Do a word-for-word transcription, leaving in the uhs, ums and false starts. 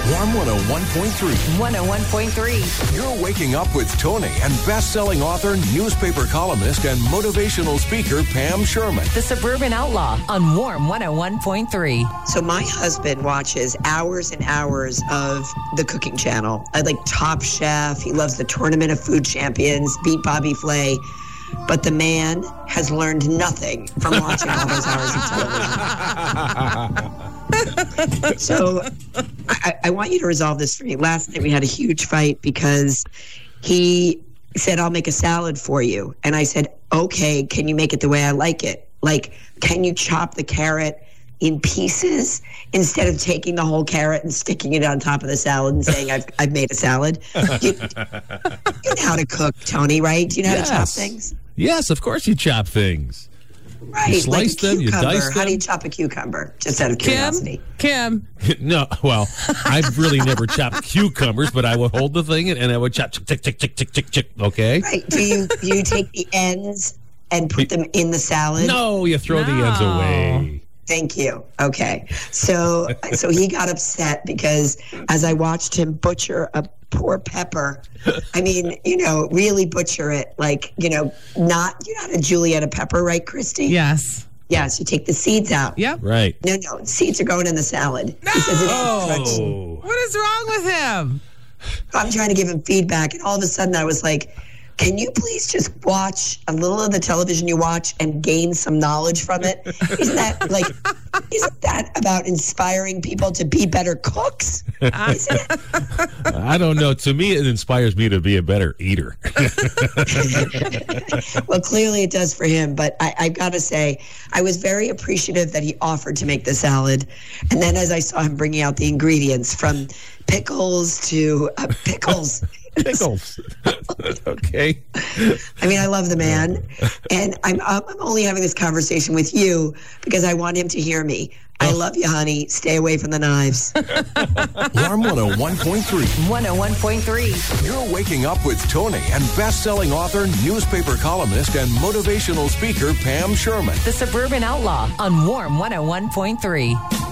Warm one oh one point three. one oh one point three. You're waking up with Tony and best-selling author, newspaper columnist, and motivational speaker Pam Sherman. The Suburban Outlaw on Warm one oh one point three. So my husband watches hours and hours of the cooking channel. I like Top Chef. He loves the Tournament of Food Champions, Beat Bobby Flay. But the man has learned nothing from watching all those hours of television. So I, I want you to resolve this for me. Last night we had a huge fight because he said, I'll make a salad for you. And I said, okay, can you make it the way I like it? Like, can you chop the carrot in pieces instead of taking the whole carrot and sticking it on top of the salad and saying, I've, I've made a salad? You, you know how to cook, Tony, right? Do you know yes. how to chop things? Yes, of course you chop things. Right. You slice like them, you dice them. How do you chop a cucumber? Just out of curiosity. Kim? Kim? No, well, I've really never chopped cucumbers, but I would hold the thing and I would chop, tick, tick, tick, tick, tick, tick, tick, okay? Right. Do you, do you take the ends and put them in the salad? No, you throw no. the ends away. Thank you. Okay. So so he got upset because as I watched him butcher a poor pepper, I mean, you know, really butcher it, like, you know, not, you know how to Julietta pepper, right, Christy? Yes. Yes, you take the seeds out. Yep. Right. No, no, seeds are going in the salad. No! He says it oh. What is wrong with him? I'm trying to give him feedback, and all of a sudden I was like, can you please just watch a little of the television you watch and gain some knowledge from it? Isn't that like, isn't that about inspiring people to be better cooks? Isn't it? I don't know. To me, it inspires me to be a better eater. Well, clearly it does for him. But I, I've got to say, I was very appreciative that he offered to make the salad. And then as I saw him bringing out the ingredients from pickles to uh, pickles. Pickles. Okay. I mean, I love the man, and I'm I'm only having this conversation with you because I want him to hear me. I love you, honey. Stay away from the knives. Warm one oh one point three. one oh one point three. You're waking up with Tony and best-selling author, newspaper columnist, and motivational speaker Pam Sherman. The Suburban Outlaw on Warm one oh one point three.